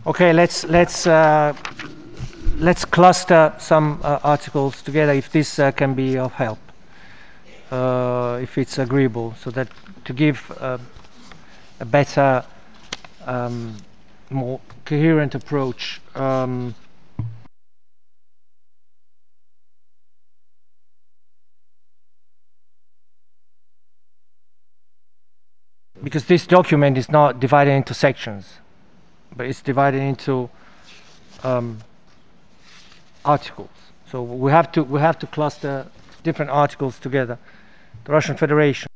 Okay, let's cluster some articles together if this can be of help, if it's agreeable, so that to give a better, more coherent approach. Because this document is not divided into sections, but it's divided into um, articles. So we have to cluster different articles together. The Russian Federation.